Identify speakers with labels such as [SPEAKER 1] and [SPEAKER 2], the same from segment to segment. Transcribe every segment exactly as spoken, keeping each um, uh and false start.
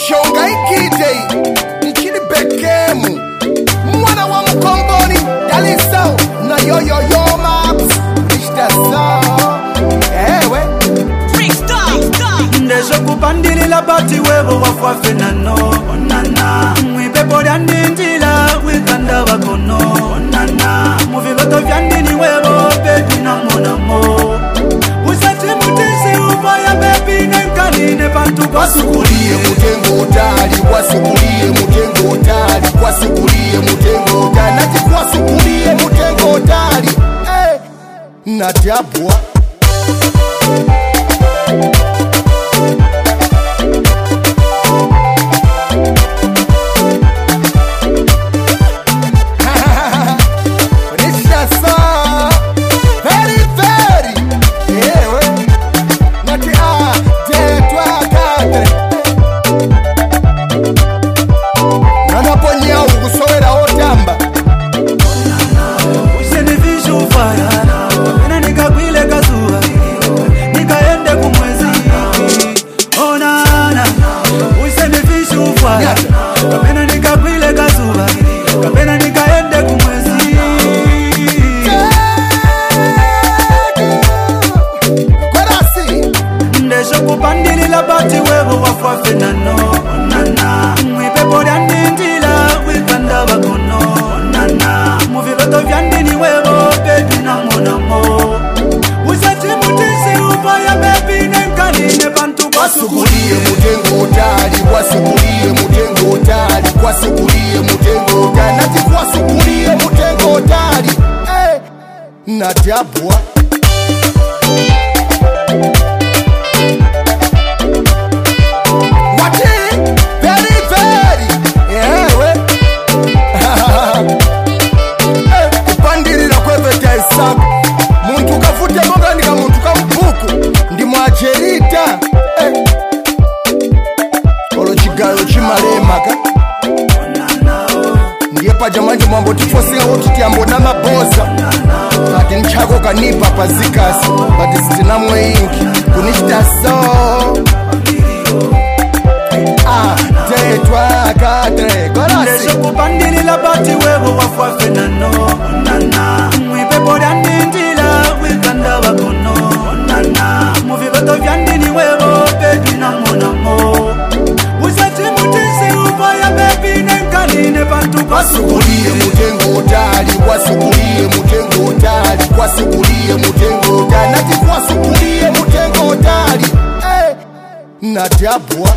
[SPEAKER 1] Shonga ikite Nichili Bekemu Mwana wa mkomboni Daliso Na yo yo yo maps Mishta so Ewe
[SPEAKER 2] Ndesho kupandili la bati webo wafwa fenano Onana Mwipepo dyandi njila Wikanda wakono Onana Muviloto vyandini webo Baby na mona mo Usati mutisi ubaya baby Nenkanine pantu kwa
[SPEAKER 1] Wasukulie mutengo utali Wasukulie mutengo utali Wasukulie mutengo utali Nati wasukulie mutengo utali Eh Nadabwa
[SPEAKER 2] Kapena nikakwile kazuba Kapena nikaende kumwezi
[SPEAKER 1] Kwerasi
[SPEAKER 2] Ndesho kupandili la bati webo wafwa fenano Onana Mwipepo dyandi njila Wikanda wakono Onana Muviloto vyandini webo Baby na mona mo Usati mutisi ubaya baby Nenkanine pantu kwa
[SPEAKER 1] Wasukulie mutengo utali Wasukulie mutengo utali Wasukulie mutengo utali Nati wasukulie mutengo utali Eh Nadabwa Wati Very very Ewe Eh Kupandilila kweveta isaku Muntu kafute monga nika muntu kampuku Ndi mwajerita Eh Olo chigayo chimalemaka Ndiye paja manje mwambo tifosinga wotutiambo na maboza Kati nchako kanipa pazikasi Bati sitina mweingi Kunishita so Ah, tetwa katre Korasi
[SPEAKER 2] Ndesho kupandili la bati webo wafwa fenano Onana Mwipepo dyandi njila Wikanda wakono Onana Muviloto vyandini webo Baby na mona mo Usati mutisi ubaya baby Nenkanine pantu kwa
[SPEAKER 1] Wasukulie mutengo utali Wasukulie mutengo utali Wasukulie mutengo utali Nati wasukulie mutengo utali Eh Nadabwa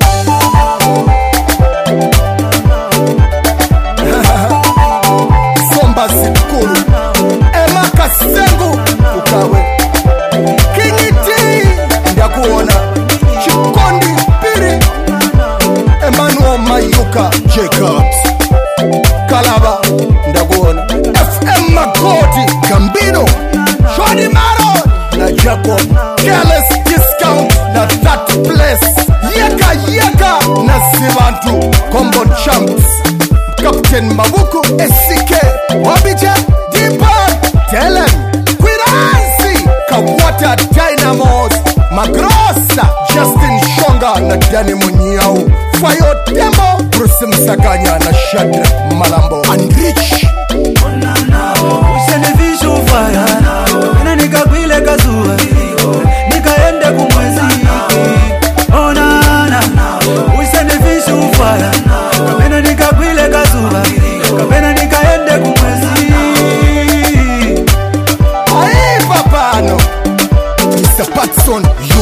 [SPEAKER 1] Somba sikulu Ema kasengu Ukawe Kingiti Ndakuona Chikondi Piri Emmanuel Mayuka Jacobs Kalaba Ndakuona F M Magoti Gambino Shwadi Maro Na Jacob Careless Discount Na that place Yeka Yeka Na Sivantu Combo Champs Captain Mabuku S K Wabija Deepan Telen Quiransi Kawata Dynamos Magrosa Justin Shonga Na Dani Munyao Fayo Demo Bruce Msaganya Na Shadra Malambo And Rich
[SPEAKER 2] Onana Usene vishu faya Kapena nikakwile kazuba Nikaende kumwezi Onana Usene vishu faya Kapena nikakwile kazuba Kapena nikaende kumwezi
[SPEAKER 1] Aye papano Mister Patson